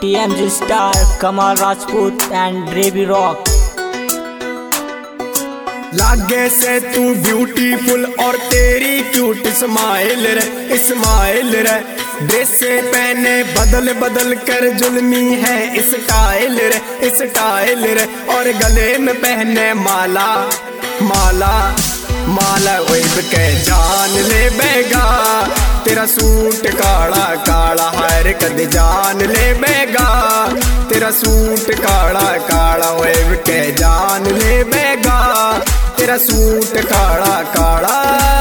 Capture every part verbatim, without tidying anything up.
T M G Star, Kamal Rajput and Drevi Rock। लागे से तू ब्यूटीफुल और तेरी क्यूट स्माइल रे स्माइल रे। ड्रेस पहने बदल बदल कर जुल्मी है स्टाइल रे स्टाइल रे। और गले में पहने माला माला माला वेब के जान ले बेगा। तेरा सूट काला काला हर कद जान ले बेगा। तेरा सूट काला काला वेब के जान ले बेगा। तेरा सूट काला काला।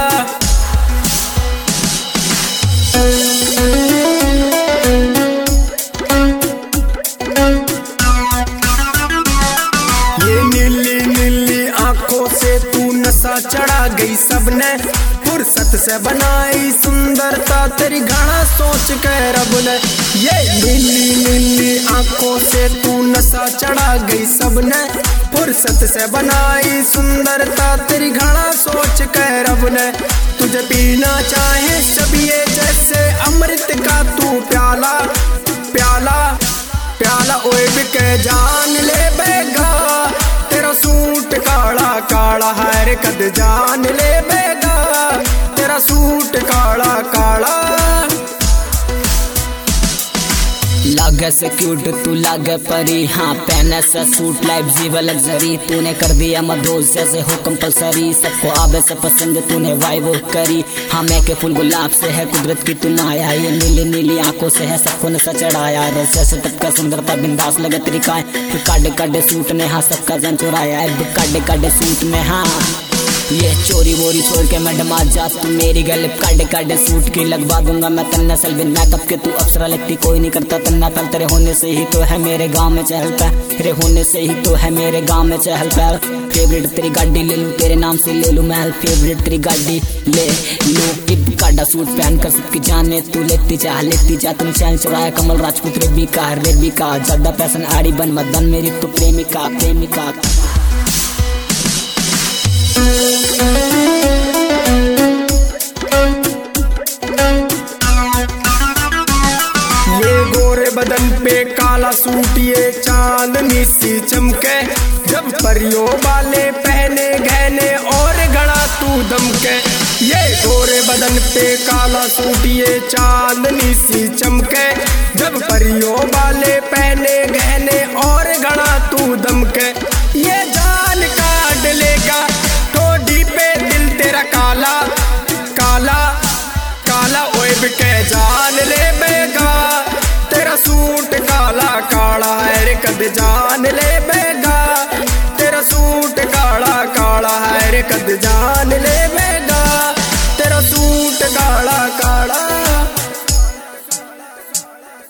ये नीली नीली आंखों से तू नशा चढ़ा गई सबने। फुर्सत से बनाई सुंदरता तेरी घड़ा सोच के रब ने। ये नीली नीली आंखों से तू नशा चढ़ा गई सबने। फुर्सत से बनाई सुंदरता तेरी घड़ा सोच के रब ने। तुझे पीना चाहे शबिये जैसे अमृत का तू प्याला प्याला प्याला ओए बिके जान ले बेगा। तेरा सूट काला काला हर कद जान ले बेगा। तेरा सूट काला काला। लागे से क्यूट तू लागे परी। हाँ पहने से सूट लाइफ जीवा लग्जरी। तूने कर दिया मदोस जैसे हो कंपलसरी। सबको आवे से पसंद तूने वाइब करी। हाँ मैं के फूल गुलाब से है कुदरत की तू माया। ये नीली नीली आंखों से है सबको नशा चढ़ाया। रस्से से टपका सुंदरता बिंदास लगे तरीका। फिर काटे काटे सूट ने हाँ सबका जन चुराया। काटे काटे सूट में हाँ ये चोरी वोरी छोड़ के मैडम आ जा तू मेरी गल। काटे काटे सूट की लगवा दूंगा मैं तन्ना सल बिन मेकअप के। तू अप्सरा लगती कोई नहीं करता तन्ना पल। तेरे होने से ही तो है मेरे गांव में चहल पहल। तेरे होने से ही तो है मेरे गांव में चहल पहल। फेवरेट तेरी गाड़ी ले लूं तेरे नाम से ले लूं महल। फेवरेट तेरी गाड़ी ले लूं। टिप काटा सूट पहन कर सबकी जाने तू लेती जा लेती जा। तुम चैन चुराया कमल राजपूत रेबी का रेबी का। ज्यादा पैसन आड़ी बन मत बन मेरी तू प्रेमिका प्रेमिका। ये गोरे बदन पे काला सूट ये चांदनी सी चमके। जब परियों वाले पहने गहने और घड़ा तू दमके। ये गोरे बदन पे काला सूट ये चांदनी सी चमके। जब परियों वाले पहने गहने और घड़ा तू दमके। ये जान काट लेगा ठोडी पे दिल तेरा काला काला काला। ओए बिके जान ले बेगा। तेरा सूट काला काला है कद जान ले बेगा। तेरा सूट काला काला है कद जान ले बेगा। तेरा सूट काला